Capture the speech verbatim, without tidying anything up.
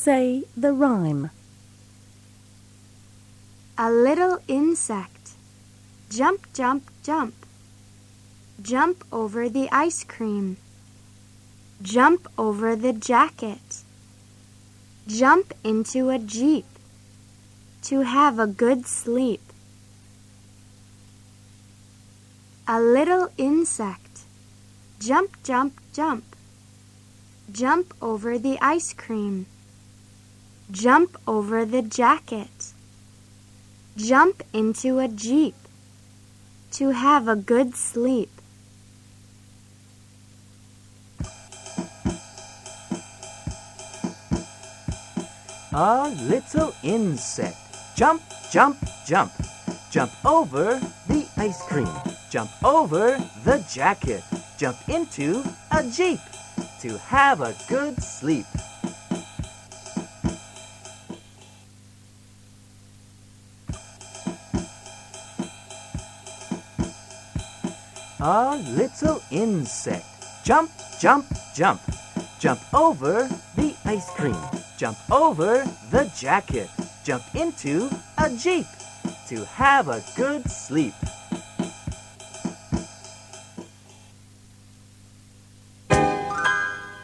Say the rhyme. A little insect. Jump, jump, jump. Jump over the ice cream. Jump over the jacket. Jump into a jeep. To have a good sleep. A little insect. Jump, jump, jump. Jump over the ice cream. Jump over the jacket. Jump into a jeep. To have a good sleep. A little insect. Jump, jump, jump. Jump over the ice cream. Jump over the jacket. Jump into a jeep. To have a good sleep. A little insect. Jump, jump, jump. Jump over the ice cream. Jump over the jacket. Jump into a jeep. To have a good sleep.